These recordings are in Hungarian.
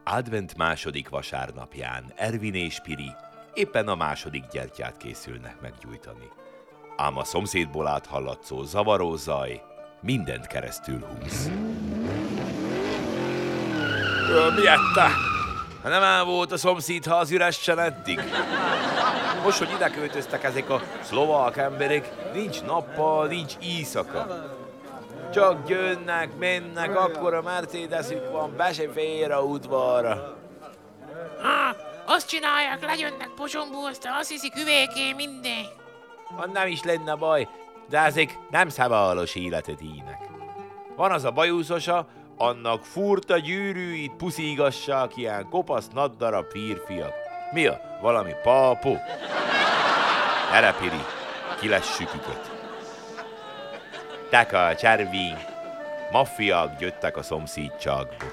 Advent második vasárnapján Ervin és Piri éppen a második gyertyát készülnek meggyújtani. Ám a szomszédból áthallatszó zavaró zaj mindent keresztül húz. Mi ette? Nem ám volt a szomszédház üresen eddig? Most, hogy ide költöztek ezek a szlovák emberek, nincs nappal, nincs éjszaka. Csak jönnek, mennek, akkora Mercedesük van, be se fér a udvarra. Azt csinálják, lejönnek Pozsonyból, aztán azt hiszik üvéké minden. Nem is lenne baj, de ezek nem szabályos életet ínek. Van az a bajusosa, annak furta gyűrűit puszígassák ilyen kopasz naddarab férfiak. Mi a? Valami pápó? Gyere, Piri, kilessük őket. Taka, Cservin, maffiák jöttek a szomszédságba.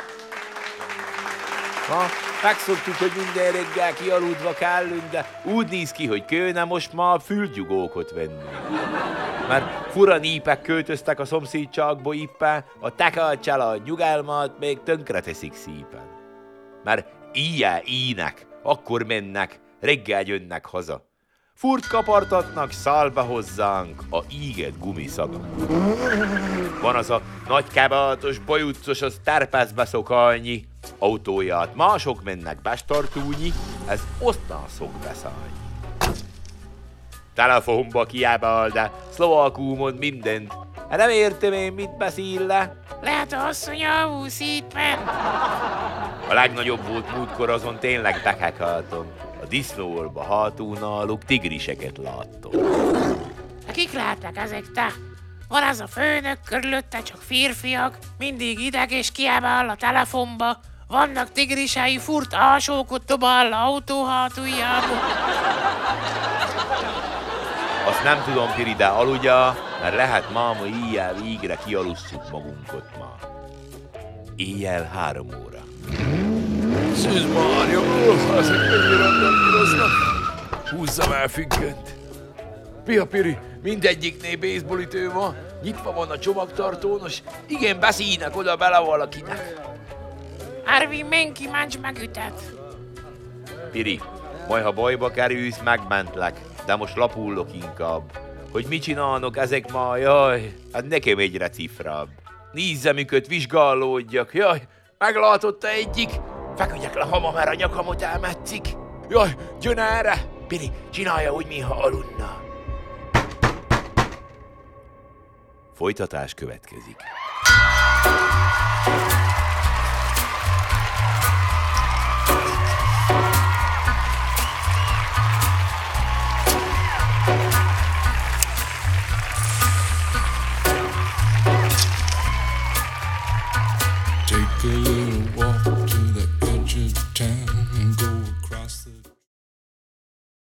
Megszoktuk, hogy minden reggel kialudva kellünk, de úgy néz ki, hogy kőne most már füldjugókot venni. Mert fura népek költöztek a szomszédságba éppen, a Taka család nyugalmat még tönkre teszik szépen. Mert ilyen ének, akkor mennek, reggel jönnek haza. Furt kapartatnak szálba hozzánk a ígett gumiszaga. Van az a nagy kabátos, bajuccos, az terpeszbe szokálni, autóját mások mennek bestartúnyi, ez osztán szok beszállni. Telefonba kiábál, de szlovákul mond mindent. Nem értem én, mit beszél le. Lehet a asszony alvul szépen. A legnagyobb volt múltkor, azon tényleg bekekáltam. A disznóolba hátul náluk tigriseket láttam. Kik lehetnek ezek, te? Van az a főnök, körülötte csak férfiak, mindig ideg és kiábál a telefonba. Vannak tigrisei, furt alsókot dobál autó hátuljába. Azt nem tudom, Piri, de aludja, mert lehet máma éjjel végre kialusszuk magunkat már. Éjjel 3 óra. Szűz Mária, ezek mennyire nem íroznak. Húzzam el függönt. Pia, Piri, mindegyiknél baseballütő van, nyitva van a csomagtartón, és igen, beszélnek oda bele valakinek. Ervin, menj ki, menj megütet. Piri, majd ha bajba kerülsz, megmentlek, de most lapullok inkább. Hogy mit csinálnak ezek ma, jaj, hát nekem egyre cifrább. Nézzem őket, vizsgálódjak, jaj, meglátotta egyik. Feküdjek le hama, mert a nyakamot elmetszik. Jaj, jön erre! Piri, csinálja úgy, mintha aludna. Folytatás következik.